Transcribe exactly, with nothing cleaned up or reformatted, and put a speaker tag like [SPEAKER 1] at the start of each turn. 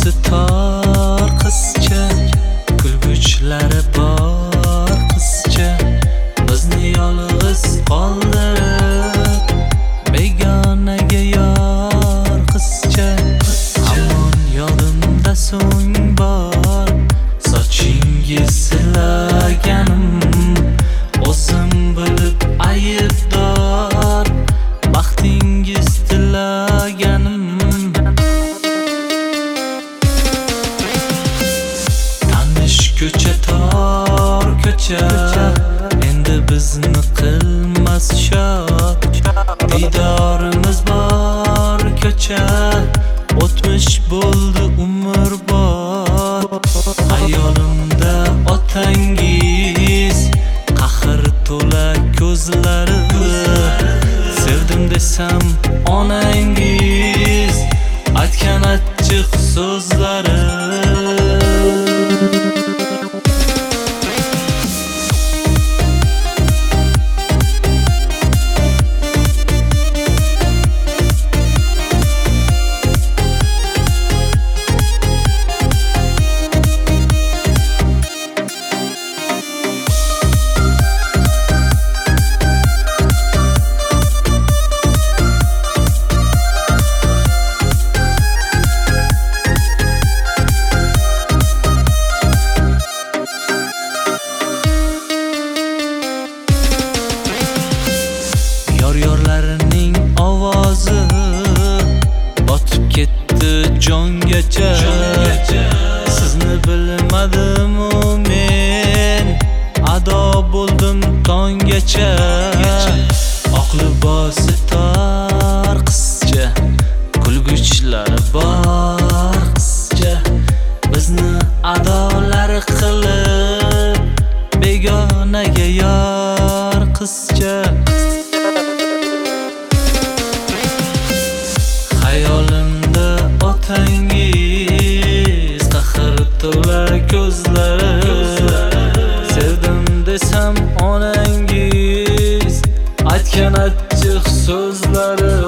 [SPEAKER 1] libosi tor qizcha, kulguchlari bor qizcha, bizni yolg'iz qoldirib begonaga yor qizcha. Hamon yodimda so'ng bor sochingiz silaganim, o'zim bilib aybdor baxtingiz tilaganim. Tanish ko'cha tor ko'cha, endi bizni qilmas shod. Diydorimiz bor ko'cha, o'tmish bo'ldi umrbod. Hayolimda otangiz, qahr to'la ko'zlari, sevdim desam onangiz, aytgan achchiq so'zlari. Yor-yorlarining ovozi botib ketdi jongacha. Sizni bilmadimu men, ado bo'ldim tonggacha. Oq libosi tor qizcha, kulguchlari bor qizcha, bizni adolar qilib begonaga yor qizcha. Hayolimda otangiz, qahr to'la ko'zlari, sevdim desam onangiz, aytgan achchiq so'zlari.